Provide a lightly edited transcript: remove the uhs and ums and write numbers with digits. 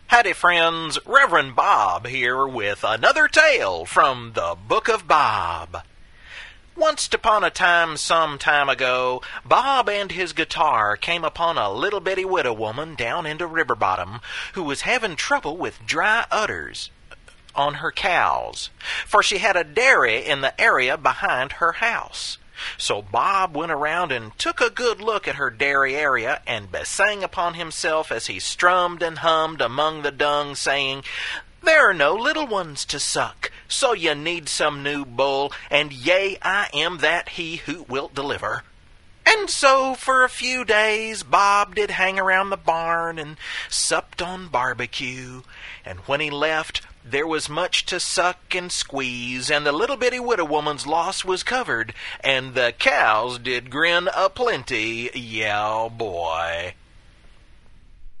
Howdy friends, Reverend Bob here with another tale from the Book of Bob. Once upon a time, some time ago, Bob and his guitar came upon a little bitty widow woman down in the river bottom who was having trouble with dry udders on her cows, for she had a dairy in the area behind her house. So Bob went around and took a good look at her dairy area and besang upon himself as he strummed and hummed among the dung, saying, "There are no little ones to suck, so you need some new bull, and yea, I am that he who wilt deliver." And so for a few days Bob did hang around the barn and supped on barbecue, and when he left, there was much to suck and squeeze, and the little bitty widow woman's loss was covered, and the cows did grin a-plenty, yeah boy.